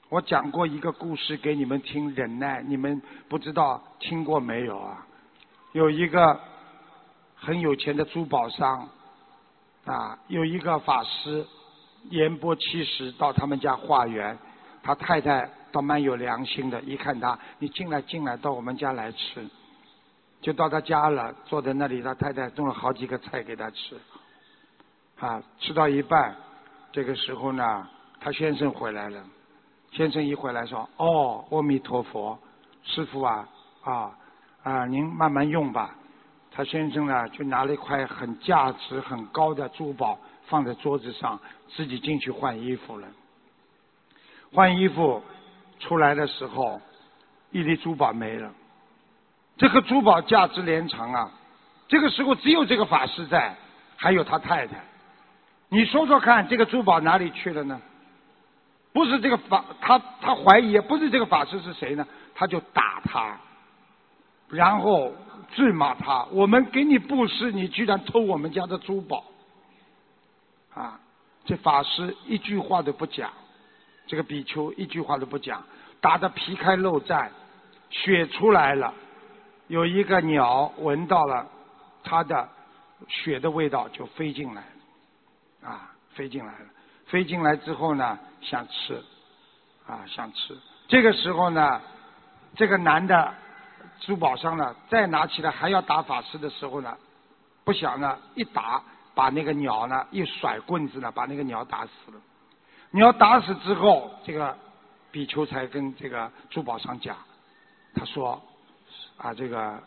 我讲过一个故事给你们听，忍耐，你们不知道听过没有啊？有一个很有钱的珠宝商啊，有一个法师言波70到他们家化缘，他太太倒蛮有良心的，一看他，你进来到我们家来吃，就到他家了，坐在那里，他太太弄了好几个菜给他吃，啊，吃到一半，这个时候呢，他先生回来了。先生一回来说：“哦，阿弥陀佛，师父啊，您慢慢用吧。”他先生呢，就拿了一块很价值很高的珠宝放在桌子上，自己进去换衣服了。换衣服出来的时候，一粒珠宝没了。这颗珠宝价值连城啊！这个时候只有这个法师在，还有他太太。你说说看，这个珠宝哪里去了呢？不是这个他怀疑不是这个法师是谁呢？他就打他，然后咒骂他：我们给你布施，你居然偷我们家的珠宝！啊，这法师一句话都不讲，这个比丘一句话都不讲，打得皮开肉绽，血出来了。有一个鸟闻到了他的血的味道，就飞进来了，啊，飞进来了。飞进来之后呢，想吃，想吃。这个时候呢，这个男的珠宝商呢，再拿起来还要打法师的时候呢，不想呢，一打把那个鸟呢，一甩棍子呢，把那个鸟打死了。鸟打死之后，这个比丘才跟这个珠宝商讲，他说：“这个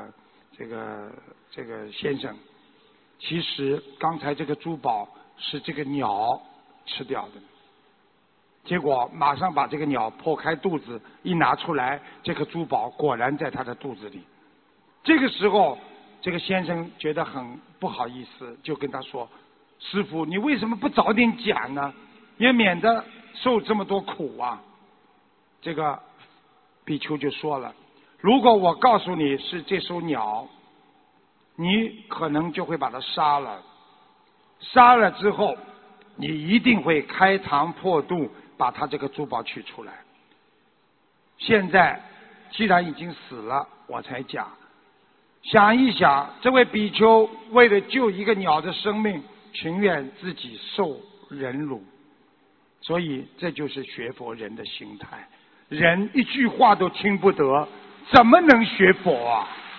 先生，其实刚才这个珠宝是这个鸟吃掉的，结果马上把这个鸟剖开肚子一拿出来，这颗珠宝果然在他的肚子里。这个时候，这个先生觉得很不好意思，就跟他说：师父，你为什么不早点讲呢？也免得受这么多苦啊。这个比丘就说了，如果我告诉你是这艘鸟，你可能就会把它杀了，杀了之后你一定会开膛破肚把他这个珠宝取出来。现在既然已经死了，我才讲。想一想，这位比丘为了救一个鸟的生命，情愿自己受忍辱，所以这就是学佛人的心态。人一句话都听不得，怎么能学佛啊？